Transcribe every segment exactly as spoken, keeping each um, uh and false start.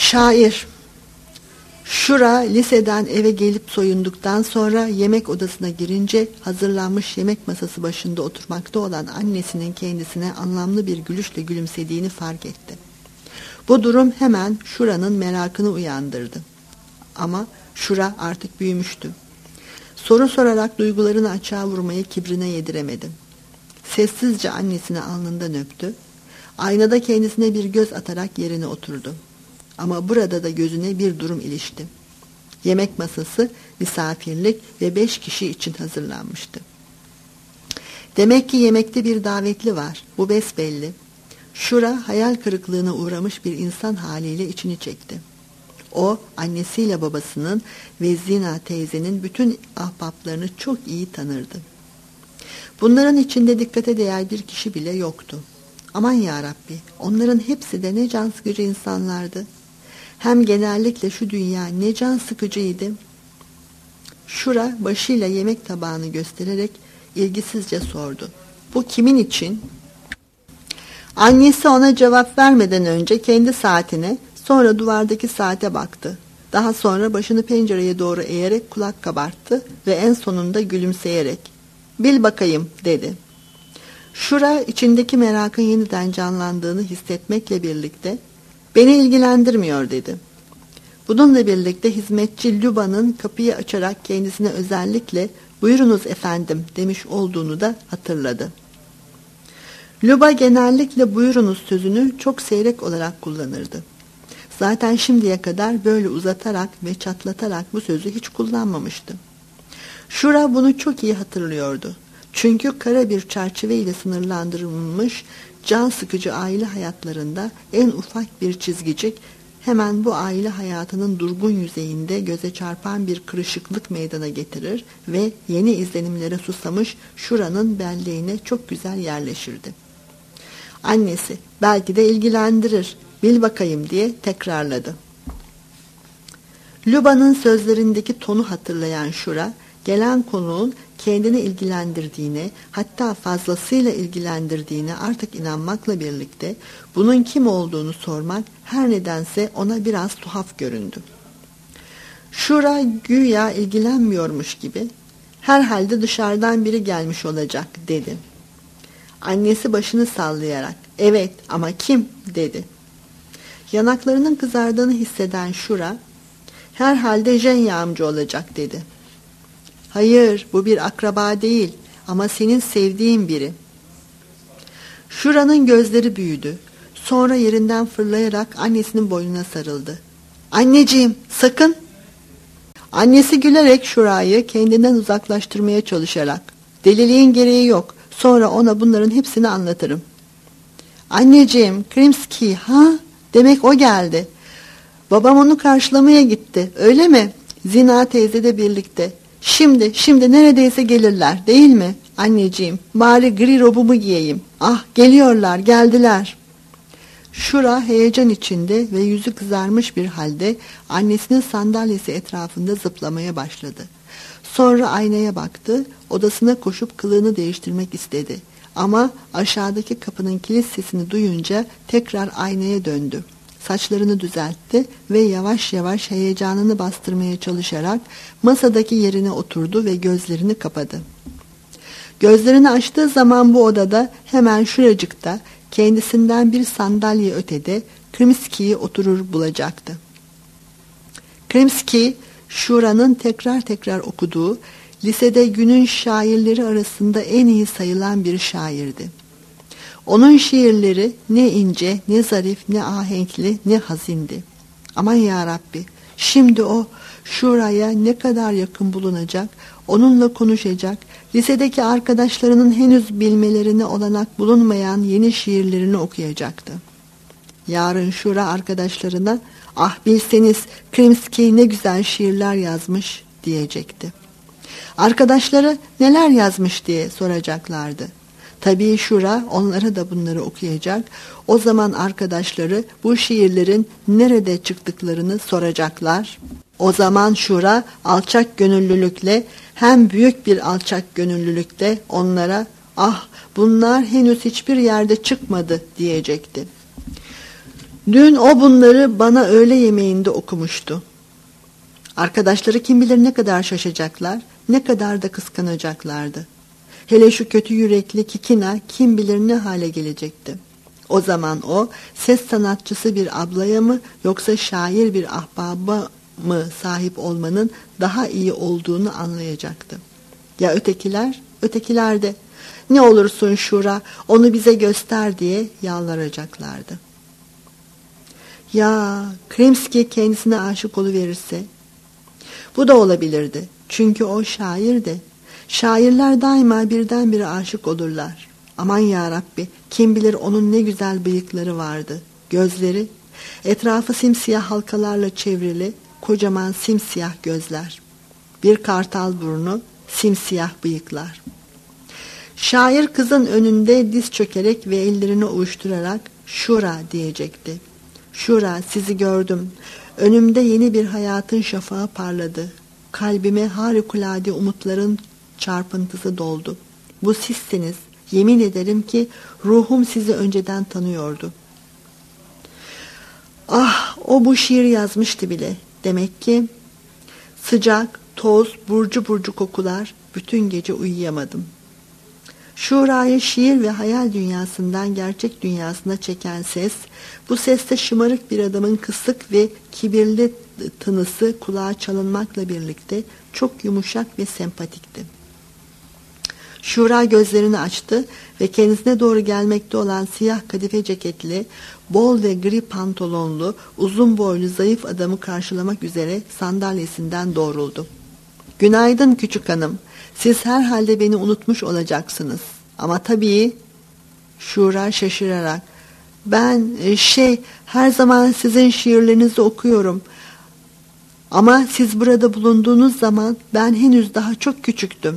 Şair. Şura liseden eve gelip soyunduktan sonra yemek odasına girince hazırlanmış yemek masası başında oturmakta olan annesinin kendisine anlamlı bir gülüşle gülümsediğini fark etti. Bu durum hemen Şura'nın merakını uyandırdı. Ama Şura artık büyümüştü. Soru sorarak duygularını açığa vurmayı kibrine yediremedi. Sessizce annesini alnından öptü. Aynada kendisine bir göz atarak yerine oturdu. Ama burada da gözüne bir durum ilişti. Yemek masası, misafirlik ve beş kişi için hazırlanmıştı. Demek ki yemekte bir davetli var. Bu besbelli. Şura hayal kırıklığına uğramış bir insan haliyle içini çekti. O, annesiyle babasının ve Zina teyzenin bütün ahbaplarını çok iyi tanırdı. Bunların içinde dikkate değer bir kişi bile yoktu. Aman yarabbi, onların hepsi de ne can sıkıcı insanlardı. Hem genellikle şu dünya ne can sıkıcıydı. Şura başıyla yemek tabağını göstererek ilgisizce sordu. Bu kimin için? Annesi ona cevap vermeden önce kendi saatine, sonra duvardaki saate baktı. Daha sonra başını pencereye doğru eğerek kulak kabarttı ve en sonunda gülümseyerek "Bil bakayım," dedi. Şura içindeki merakın yeniden canlandığını hissetmekle birlikte "Beni ilgilendirmiyor," dedi. Bununla birlikte hizmetçi Luba'nın kapıyı açarak kendisine özellikle "Buyurunuz efendim," demiş olduğunu da hatırladı. Luba genellikle "buyurunuz" sözünü çok seyrek olarak kullanırdı. Zaten şimdiye kadar böyle uzatarak ve çatlatarak bu sözü hiç kullanmamıştı. Şura bunu çok iyi hatırlıyordu. Çünkü kara bir çerçeve ile sınırlandırılmış can sıkıcı aile hayatlarında en ufak bir çizgicik hemen bu aile hayatının durgun yüzeyinde göze çarpan bir kırışıklık meydana getirir ve yeni izlenimlere susamış Şura'nın belleğine çok güzel yerleşirdi. Annesi "Belki de ilgilendirir, bil bakayım," diye tekrarladı. Luba'nın sözlerindeki tonu hatırlayan Şura, gelen konuğun kendini ilgilendirdiğine, hatta fazlasıyla ilgilendirdiğine artık inanmakla birlikte bunun kim olduğunu sormak her nedense ona biraz tuhaf göründü. Şura güya ilgilenmiyormuş gibi "Herhalde dışarıdan biri gelmiş olacak," dedi. Annesi başını sallayarak "Evet, ama kim?" dedi. Yanaklarının kızardığını hisseden Şura "Herhalde Jenya amca olacak," dedi. "Hayır, bu bir akraba değil ama senin sevdiğin biri." Şura'nın gözleri büyüdü. Sonra yerinden fırlayarak annesinin boynuna sarıldı. "Anneciğim, sakın!" Annesi gülerek Şura'yı kendinden uzaklaştırmaya çalışarak "Deliliğin gereği yok. Sonra ona bunların hepsini anlatırım." "Anneciğim, Krimski, ha? Demek o geldi. Babam onu karşılamaya gitti, öyle mi? Zina teyze de birlikte. Şimdi, şimdi neredeyse gelirler, değil mi? Anneciğim, bari gri robumu giyeyim. Ah, geliyorlar, geldiler." Şura heyecan içinde ve yüzü kızarmış bir halde annesinin sandalyesi etrafında zıplamaya başladı. Sonra aynaya baktı, odasına koşup kılığını değiştirmek istedi. Ama aşağıdaki kapının kilit sesini duyunca tekrar aynaya döndü. Saçlarını düzeltti ve yavaş yavaş heyecanını bastırmaya çalışarak masadaki yerine oturdu ve gözlerini kapadı. Gözlerini açtığı zaman bu odada hemen şuracıkta kendisinden bir sandalye ötede Krimski'yi oturur bulacaktı. Krimski, Şura'nın tekrar tekrar okuduğu, lisede günün şairleri arasında en iyi sayılan bir şairdi. Onun şiirleri ne ince, ne zarif, ne ahenkli, ne hazindi. Aman yarabbi, şimdi o Şura'ya ne kadar yakın bulunacak, onunla konuşacak, lisedeki arkadaşlarının henüz bilmelerine olanak bulunmayan yeni şiirlerini okuyacaktı. Yarın Şura arkadaşlarına "Ah bilseniz Krimski ne güzel şiirler yazmış," diyecekti. Arkadaşları neler yazmış diye soracaklardı. Tabii Şura onlara da bunları okuyacak. O zaman arkadaşları bu şiirlerin nerede çıktıklarını soracaklar. O zaman Şura alçak gönüllülükle, hem büyük bir alçak gönüllülükle onlara "Ah, bunlar henüz hiçbir yerde çıkmadı," diyecekti. Dün o bunları bana öğle yemeğinde okumuştu. Arkadaşları kim bilir ne kadar şaşacaklar, ne kadar da kıskanacaklardı. Hele şu kötü yürekli Kikina kim bilir ne hale gelecekti. O zaman o ses sanatçısı bir ablaya mı yoksa şair bir ahbaba mı sahip olmanın daha iyi olduğunu anlayacaktı. Ya ötekiler? Ötekiler de ne olursun Şura onu bize göster diye yalvaracaklardı. Ya Kremski kendisine aşık oluverirse? Bu da olabilirdi. Çünkü o şairdi. Şairler daima birdenbire aşık olurlar. Aman yarabbi, kim bilir onun ne güzel bıyıkları vardı. Gözleri, etrafı simsiyah halkalarla çevrili, kocaman simsiyah gözler. Bir kartal burnu, simsiyah bıyıklar. Şair kızın önünde diz çökerek ve ellerini ovuşturarak Şura diyecekti. Şura, sizi gördüm. Önümde yeni bir hayatın şafağı parladı. Kalbime harikulade umutların çarpıntısı doldu. Bu sizsiniz. Yemin ederim ki ruhum sizi önceden tanıyordu. Ah, o bu şiir yazmıştı bile. Demek ki sıcak, toz, burcu burcu kokular, bütün gece uyuyamadım. Şura'yı şiir ve hayal dünyasından gerçek dünyasına çeken ses, bu seste şımarık bir adamın kısık ve kibirli tınısı kulağa çalınmakla birlikte çok yumuşak ve sempatikti. Şura gözlerini açtı ve kendisine doğru gelmekte olan siyah kadife ceketli, bol ve gri pantolonlu, uzun boylu zayıf adamı karşılamak üzere sandalyesinden doğruldu. Günaydın küçük hanım. Siz herhalde beni unutmuş olacaksınız. Ama tabii... Şura şaşırarak, ben şey her zaman sizin şiirlerinizi okuyorum. Ama siz burada bulunduğunuz zaman ben henüz daha çok küçüktüm.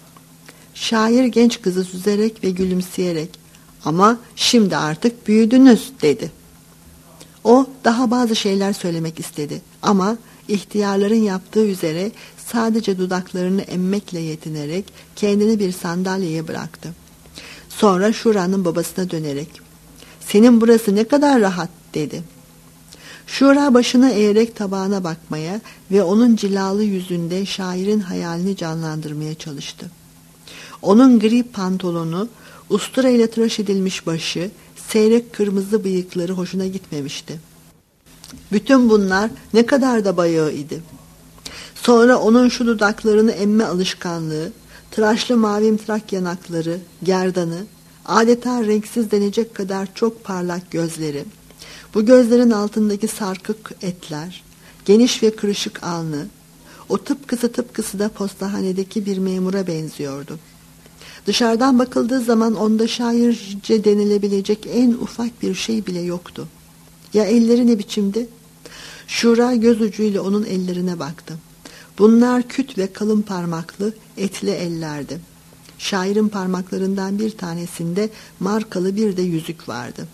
Şair genç kızı süzerek ve gülümseyerek, ama şimdi artık büyüdünüz dedi. O daha bazı şeyler söylemek istedi ama ihtiyarların yaptığı üzere sadece dudaklarını emmekle yetinerek kendini bir sandalyeye bıraktı. Sonra Şura'nın babasına dönerek, senin burası ne kadar rahat dedi. Şura başını eğerek tabağına bakmaya ve onun cilalı yüzünde şairin hayalini canlandırmaya çalıştı. Onun gri pantolonu, ustura ile tıraş edilmiş başı, seyrek kırmızı bıyıkları hoşuna gitmemişti. Bütün bunlar ne kadar da bayağı idi. Sonra onun şu dudaklarını emme alışkanlığı, tıraşlı mavimtırak yanakları, gerdanı, adeta renksiz denecek kadar çok parlak gözleri, bu gözlerin altındaki sarkık etler, geniş ve kırışık alnı, o tıpkısı tıpkısı da postahanedeki bir memura benziyordu. Dışarıdan bakıldığı zaman onda şairce denilebilecek en ufak bir şey bile yoktu. Ya elleri ne biçimdi? Şura göz ucuyla onun ellerine baktı. Bunlar küt ve kalın parmaklı, etli ellerdi. Şairin parmaklarından bir tanesinde markalı bir de yüzük vardı.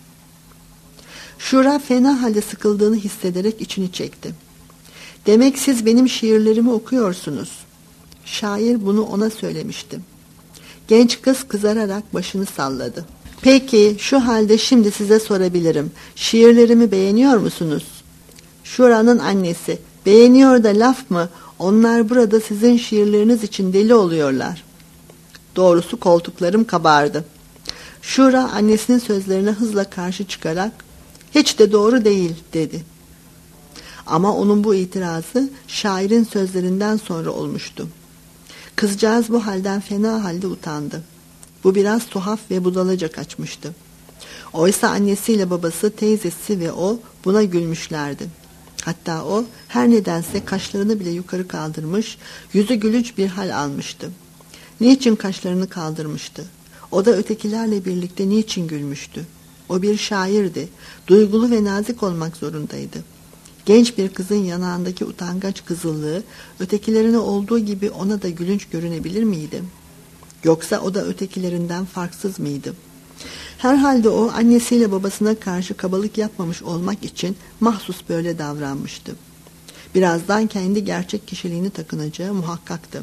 Şura fena halde sıkıldığını hissederek içini çekti. Demek siz benim şiirlerimi okuyorsunuz. Şair bunu ona söylemişti. Genç kız kızararak başını salladı. Peki, şu halde şimdi size sorabilirim. Şiirlerimi beğeniyor musunuz? Şura'nın annesi, beğeniyor da laf mı? Onlar burada sizin şiirleriniz için deli oluyorlar. Doğrusu koltuklarım kabardı. Şura annesinin sözlerine hızla karşı çıkarak, hiç de doğru değil dedi. Ama onun bu itirazı şairin sözlerinden sonra olmuştu. Kızcağız bu halden fena halde utandı. Bu biraz tuhaf ve budalaca kaçmıştı. Oysa annesiyle babası, teyzesi ve o buna gülmüşlerdi. Hatta o her nedense kaşlarını bile yukarı kaldırmış, yüzü gülünç bir hal almıştı. Niçin kaşlarını kaldırmıştı? O da ötekilerle birlikte niçin gülmüştü? O bir şairdi, duygulu ve nazik olmak zorundaydı. Genç bir kızın yanağındaki utangaç kızıllığı ötekilerine olduğu gibi ona da gülünç görünebilir miydi? Yoksa o da ötekilerinden farksız mıydı? Herhalde o annesiyle babasına karşı kabalık yapmamış olmak için mahsus böyle davranmıştı. Birazdan kendi gerçek kişiliğini takınacağı muhakkaktı.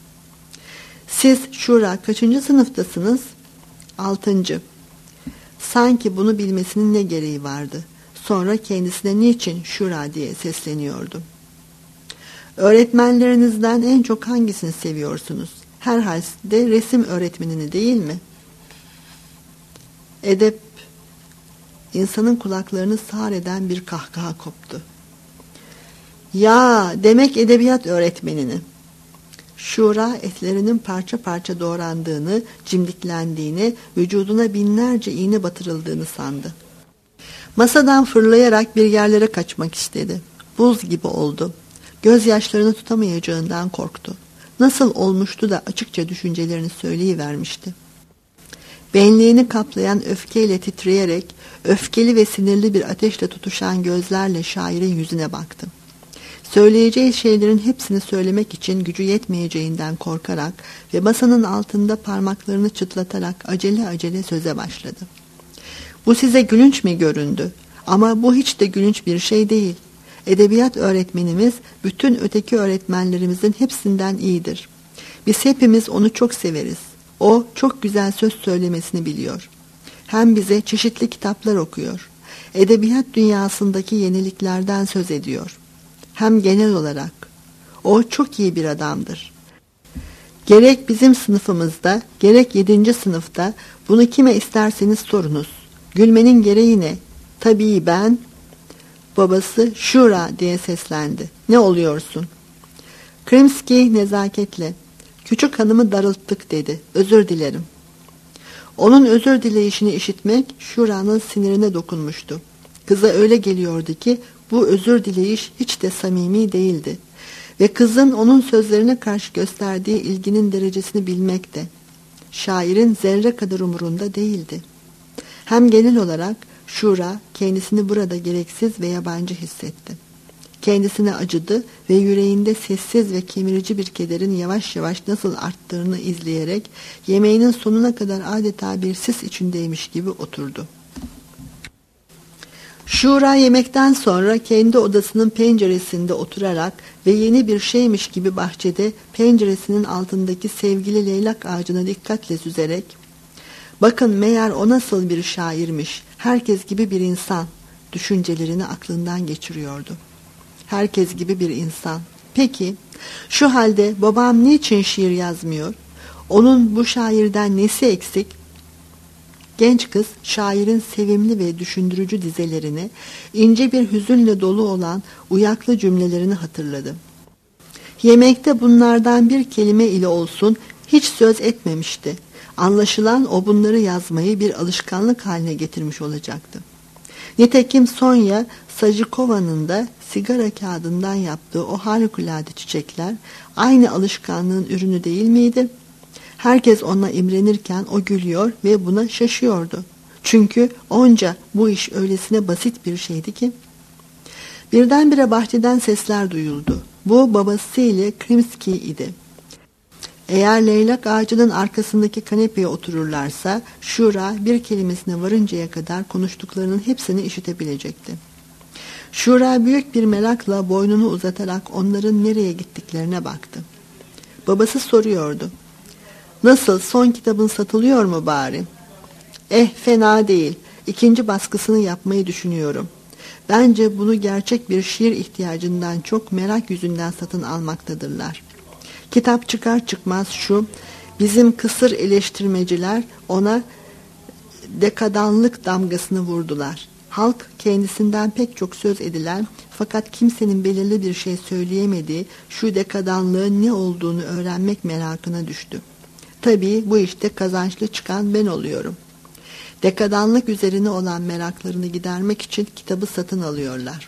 Siz Şura kaçıncı sınıftasınız? Altıncı. Sanki bunu bilmesinin ne gereği vardı? Sonra kendisine niçin Şura diye sesleniyordu. Öğretmenlerinizden en çok hangisini seviyorsunuz? Herhalde resim öğretmenini değil mi? Edep, insanın kulaklarını sağır eden bir kahkaha koptu. Ya, demek edebiyat öğretmenini. Şura etlerinin parça parça doğrandığını, cimdiklendiğini, vücuduna binlerce iğne batırıldığını sandı. Masadan fırlayarak bir yerlere kaçmak istedi. Buz gibi oldu. Gözyaşlarını tutamayacağından korktu. Nasıl olmuştu da açıkça düşüncelerini söyleyivermişti. Benliğini kaplayan öfkeyle titreyerek, öfkeli ve sinirli bir ateşle tutuşan gözlerle şairin yüzüne baktı. Söyleyeceği şeylerin hepsini söylemek için gücü yetmeyeceğinden korkarak ve masanın altında parmaklarını çıtlatarak acele acele söze başladı. Bu size gülünç mi göründü? Ama bu hiç de gülünç bir şey değil. Edebiyat öğretmenimiz bütün öteki öğretmenlerimizin hepsinden iyidir. Biz hepimiz onu çok severiz. O çok güzel söz söylemesini biliyor. Hem bize çeşitli kitaplar okuyor. Edebiyat dünyasındaki yeniliklerden söz ediyor. Hem genel olarak. O çok iyi bir adamdır. Gerek bizim sınıfımızda, gerek yedinci sınıfta bunu kime isterseniz sorunuz. Gülmenin gereği ne? Tabii ben... Babası Şura diye seslendi. Ne oluyorsun? Krimski nezaketle, küçük hanımı darılttık dedi. Özür dilerim. Onun özür dileyişini işitmek Şura'nın sinirine dokunmuştu. Kıza öyle geliyordu ki bu özür dileyiş hiç de samimi değildi. Ve kızın onun sözlerine karşı gösterdiği ilginin derecesini bilmek de. Şairin zerre kadar umurunda değildi. Hem genel olarak Şura kendisini burada gereksiz ve yabancı hissetti. Kendisine acıdı ve yüreğinde sessiz ve kemirici bir kederin yavaş yavaş nasıl arttığını izleyerek yemeğinin sonuna kadar adeta bir sis içindeymiş gibi oturdu. Şura yemekten sonra kendi odasının penceresinde oturarak ve yeni bir şeymiş gibi bahçede penceresinin altındaki sevgili leylak ağacına dikkatle süzerek "Bakın meğer o nasıl bir şairmiş, herkes gibi bir insan" düşüncelerini aklından geçiriyordu. Herkes gibi bir insan. Peki, şu halde babam niçin şiir yazmıyor? Onun bu şairden nesi eksik? Genç kız, şairin sevimli ve düşündürücü dizelerini, ince bir hüzünle dolu olan uyaklı cümlelerini hatırladı. Yemekte bunlardan bir kelime ile olsun hiç söz etmemişti. Anlaşılan o bunları yazmayı bir alışkanlık haline getirmiş olacaktı. Nitekim Sonya Sajikova'nın da sigara kağıdından yaptığı o harikulade çiçekler aynı alışkanlığın ürünü değil miydi? Herkes ona imrenirken o gülüyor ve buna şaşıyordu. Çünkü onca bu iş öylesine basit bir şeydi ki. Birdenbire bahçeden sesler duyuldu. Bu babası ile Krimski idi. Eğer leylak ağacının arkasındaki kanepeye otururlarsa Şura bir kelimesine varıncaya kadar konuştuklarının hepsini işitebilecekti. Şura büyük bir merakla boynunu uzatarak onların nereye gittiklerine baktı. Babası soruyordu. "Nasıl, son kitabın satılıyor mu bari?" "Eh, fena değil. İkinci baskısını yapmayı düşünüyorum. Bence bunu gerçek bir şiir ihtiyacından çok merak yüzünden satın almaktadırlar. Kitap çıkar çıkmaz şu, bizim kısır eleştirmeciler ona dekadanlık damgasını vurdular. Halk kendisinden pek çok söz edilen fakat kimsenin belirli bir şey söyleyemediği şu dekadanlığın ne olduğunu öğrenmek merakına düştü. Tabii bu işte kazançlı çıkan ben oluyorum. Dekadanlık üzerine olan meraklarını gidermek için kitabı satın alıyorlar."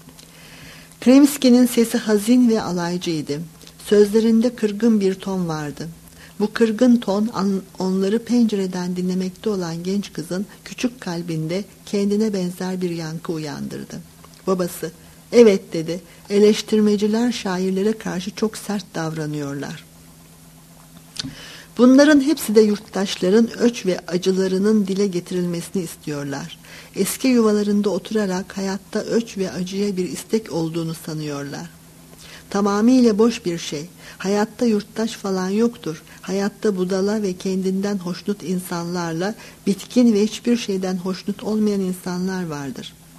Kremski'nin sesi hazin ve alaycıydı. Sözlerinde kırgın bir ton vardı. Bu kırgın ton onları pencereden dinlemekte olan genç kızın küçük kalbinde kendine benzer bir yankı uyandırdı. Babası, "Evet," dedi, "eleştirmeciler şairlere karşı çok sert davranıyorlar. Bunların hepsi de yurttaşların öç ve acılarının dile getirilmesini istiyorlar. Eski yuvalarında oturarak hayatta öç ve acıya bir istek olduğunu sanıyorlar. Tamamıyla boş bir şey. Hayatta yurttaş falan yoktur. Hayatta budala ve kendinden hoşnut insanlarla bitkin ve hiçbir şeyden hoşnut olmayan insanlar vardır.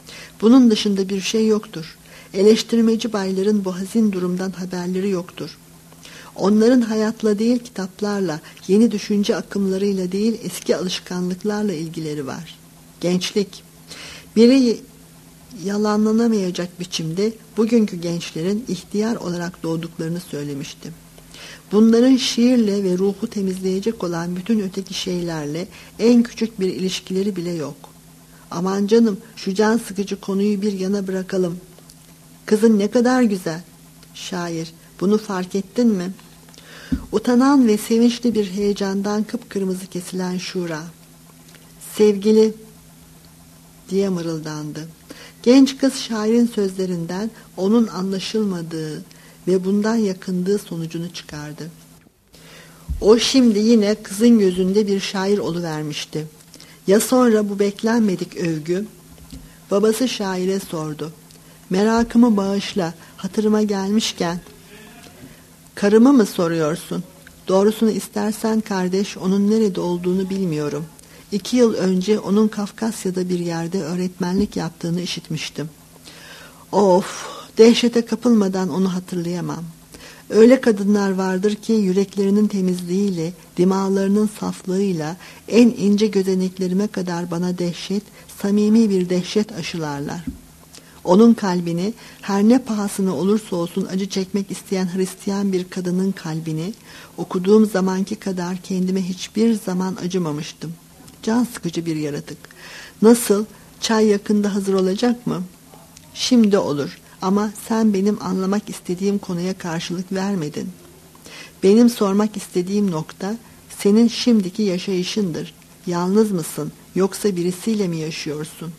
Bunun dışında bir şey yoktur. Eleştirmeci bayların bu hazin durumdan haberleri yoktur. Onların hayatla değil kitaplarla, yeni düşünce akımlarıyla değil eski alışkanlıklarla ilgileri var. Gençlik, biri yalanlanamayacak biçimde bugünkü gençlerin ihtiyar olarak doğduklarını söylemişti. Bunların şiirle ve ruhu temizleyecek olan bütün öteki şeylerle en küçük bir ilişkileri bile yok. Aman canım, şu can sıkıcı konuyu bir yana bırakalım. Kızın ne kadar güzel. Şair, bunu fark ettin mi? Utanan ve sevinçli bir heyecandan kıpkırmızı kesilen Şura. Sevgili diye mırıldandı. Genç kız şairin sözlerinden onun anlaşılmadığı ve bundan yakındığı sonucunu çıkardı. O şimdi yine kızın gözünde bir şair oluvermişti. Ya sonra bu beklenmedik övgü? Babası şaire sordu. Merakımı bağışla, hatırıma gelmişken. Karımı mı soruyorsun? Doğrusunu istersen kardeş, onun nerede olduğunu bilmiyorum. İki yıl önce onun Kafkasya'da bir yerde öğretmenlik yaptığını işitmiştim. Of, dehşete kapılmadan onu hatırlayamam. Öyle kadınlar vardır ki yüreklerinin temizliğiyle, dimağlarının saflığıyla en ince gözeneklerime kadar bana dehşet, samimi bir dehşet aşılarlar. Onun kalbini, her ne pahasına olursa olsun acı çekmek isteyen Hristiyan bir kadının kalbini, okuduğum zamanki kadar kendime hiçbir zaman acımamıştım. Can sıkıcı bir yaratık. Nasıl? Çay yakında hazır olacak mı? Şimdi olur ama sen benim anlamak istediğim konuya karşılık vermedin. Benim sormak istediğim nokta senin şimdiki yaşayışındır. Yalnız mısın yoksa birisiyle mi yaşıyorsun?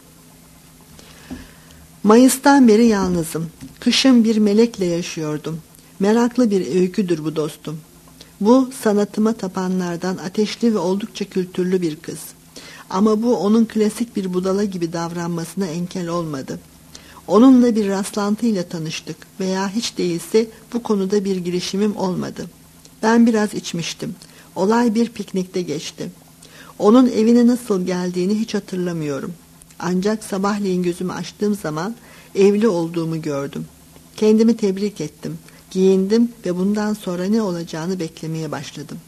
Mayıs'tan beri yalnızım. Kışın bir melekle yaşıyordum. Meraklı bir öyküdür bu dostum. Bu sanatıma tapanlardan ateşli ve oldukça kültürlü bir kız. Ama bu onun klasik bir budala gibi davranmasına engel olmadı. Onunla bir rastlantıyla tanıştık veya hiç değilse bu konuda bir girişimim olmadı. Ben biraz içmiştim. Olay bir piknikte geçti. Onun evine nasıl geldiğini hiç hatırlamıyorum. Ancak sabahleyin gözümü açtığım zaman evli olduğumu gördüm. Kendimi tebrik ettim. Giyindim ve bundan sonra ne olacağını beklemeye başladım.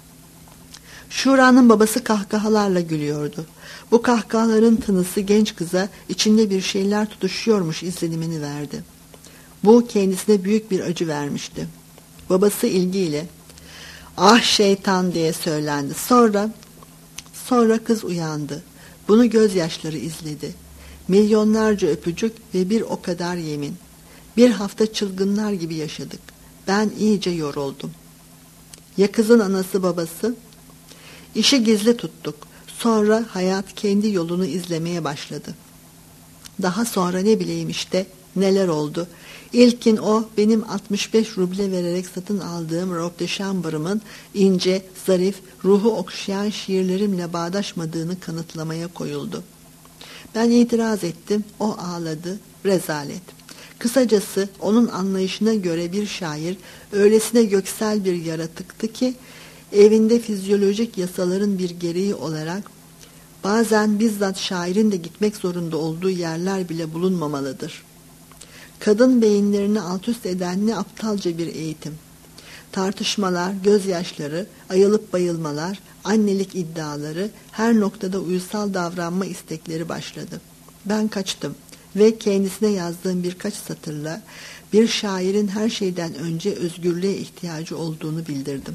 Şura'nın babası kahkahalarla gülüyordu. Bu kahkahaların tınısı genç kıza içinde bir şeyler tutuşuyormuş izlenimini verdi. Bu kendisine büyük bir acı vermişti. Babası ilgiyle "Ah şeytan" diye söylendi. Sonra sonra kız uyandı. Bunu gözyaşları izledi. Milyonlarca öpücük ve bir o kadar yemin. Bir hafta çılgınlar gibi yaşadık. Ben iyice yoruldum. Ya kızın anası babası? İşi gizli tuttuk. Sonra hayat kendi yolunu izlemeye başladı. Daha sonra ne bileyim işte neler oldu. İlkin o benim altmış beş ruble vererek satın aldığım Robe de Chamber'ımın ince, zarif, ruhu okşayan şiirlerimle bağdaşmadığını kanıtlamaya koyuldu. Ben itiraz ettim, o ağladı, rezalet. Kısacası onun anlayışına göre bir şair öylesine göksel bir yaratıktı ki evinde fizyolojik yasaların bir gereği olarak bazen bizzat şairin de gitmek zorunda olduğu yerler bile bulunmamalıdır. Kadın beyinlerini alt üst eden ne aptalca bir eğitim. Tartışmalar, gözyaşları, ayılıp bayılmalar, annelik iddiaları, her noktada uysal davranma istekleri başladı. Ben kaçtım ve kendisine yazdığım birkaç satırla bir şairin her şeyden önce özgürlüğe ihtiyacı olduğunu bildirdim.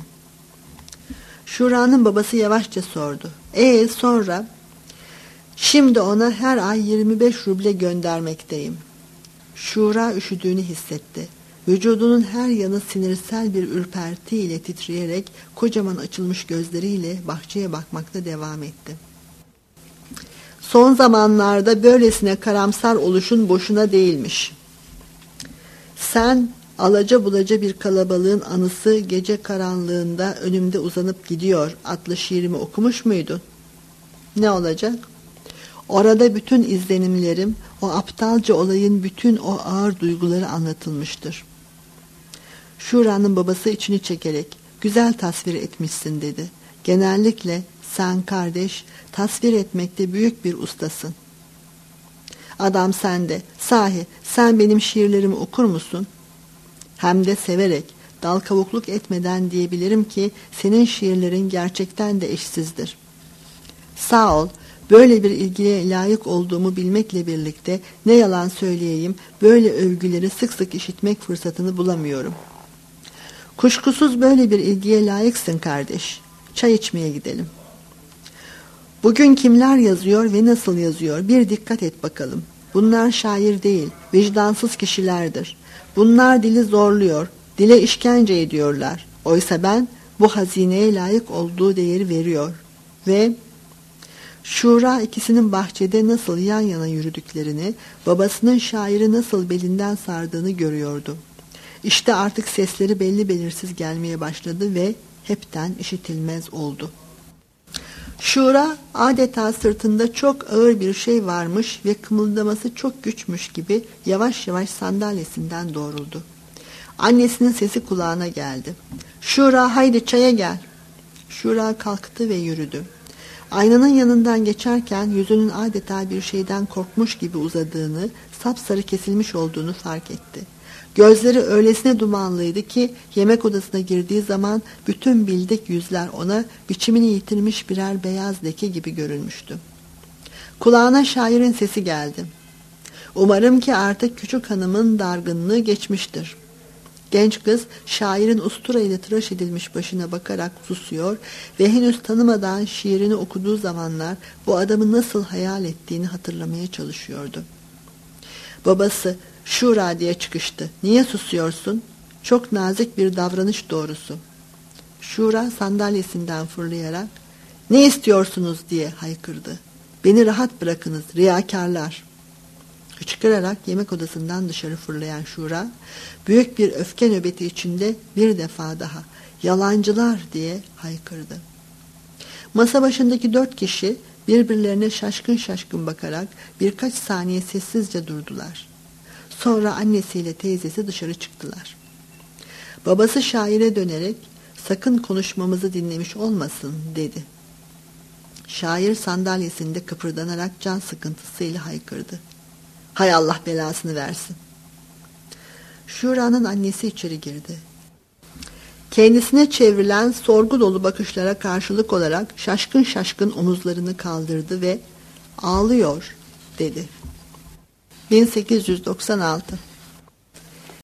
Şura'nın babası yavaşça sordu. Ee sonra? Şimdi ona her ay yirmi beş ruble göndermekteyim. Şura üşüdüğünü hissetti. Vücudunun her yanı sinirsel bir ürpertiyle titreyerek kocaman açılmış gözleriyle bahçeye bakmakta devam etti. Son zamanlarda böylesine karamsar oluşun boşuna değilmiş. Sen alaca bulaca bir kalabalığın anısı gece karanlığında önümde uzanıp gidiyor adlı şiirimi okumuş muydun? Ne olacak? Orada bütün izlenimlerim, o aptalca olayın bütün o ağır duyguları anlatılmıştır. Şura'nın babası içini çekerek, güzel tasvir etmişsin dedi. Genellikle sen kardeş, tasvir etmekte büyük bir ustasın. Adam sende. Sahi sen benim şiirlerimi okur musun? Hem de severek, dal kavukluk etmeden diyebilirim ki senin şiirlerin gerçekten de eşsizdir. Sağ ol, böyle bir ilgiye layık olduğumu bilmekle birlikte ne yalan söyleyeyim, böyle övgüleri sık sık işitmek fırsatını bulamıyorum. Kuşkusuz böyle bir ilgiye layıksın kardeş. Çay içmeye gidelim. Bugün kimler yazıyor ve nasıl yazıyor? Bir dikkat et bakalım. Bunlar şair değil, vicdansız kişilerdir. Bunlar dili zorluyor, dile işkence ediyorlar. Oysa ben bu hazineye layık olduğu değeri veriyor. Ve Şura ikisinin bahçede nasıl yan yana yürüdüklerini, babasının şairi nasıl belinden sardığını görüyordu. İşte artık sesleri belli belirsiz gelmeye başladı ve hepten işitilmez oldu. Şura adeta sırtında çok ağır bir şey varmış ve kımıldaması çok güçmüş gibi yavaş yavaş sandalyesinden doğruldu. Annesinin sesi kulağına geldi. Şura haydi çaya gel. Şura kalktı ve yürüdü. Aynanın yanından geçerken yüzünün adeta bir şeyden korkmuş gibi uzadığını, sapsarı kesilmiş olduğunu fark etti. Gözleri öylesine dumanlıydı ki yemek odasına girdiği zaman bütün bildik yüzler ona biçimini yitirmiş birer beyaz leke gibi görünmüştü. Kulağına şairin sesi geldi. Umarım ki artık küçük hanımın dargınlığı geçmiştir. Genç kız şairin ustura ile tıraş edilmiş başına bakarak susuyor ve henüz tanımadan şiirini okuduğu zamanlar bu adamı nasıl hayal ettiğini hatırlamaya çalışıyordu. Babası Şura diye çıkıştı. Niye susuyorsun? Çok nazik bir davranış doğrusu. Şura sandalyesinden fırlayarak ne istiyorsunuz diye haykırdı. Beni rahat bırakınız riyakarlar. Hıçkırarak yemek odasından dışarı fırlayan Şura büyük bir öfke nöbeti içinde bir defa daha yalancılar diye haykırdı. Masa başındaki dört kişi birbirlerine şaşkın şaşkın bakarak birkaç saniye sessizce durdular. Sonra annesiyle teyzesi dışarı çıktılar. Babası şaire dönerek sakın konuşmamızı dinlemiş olmasın dedi. Şair sandalyesinde kıpırdanarak can sıkıntısıyla haykırdı. Hay Allah belasını versin. Şura'nın annesi içeri girdi. Kendisine çevrilen sorgu dolu bakışlara karşılık olarak şaşkın şaşkın omuzlarını kaldırdı ve ağlıyor dedi. bin sekiz yüz doksan altı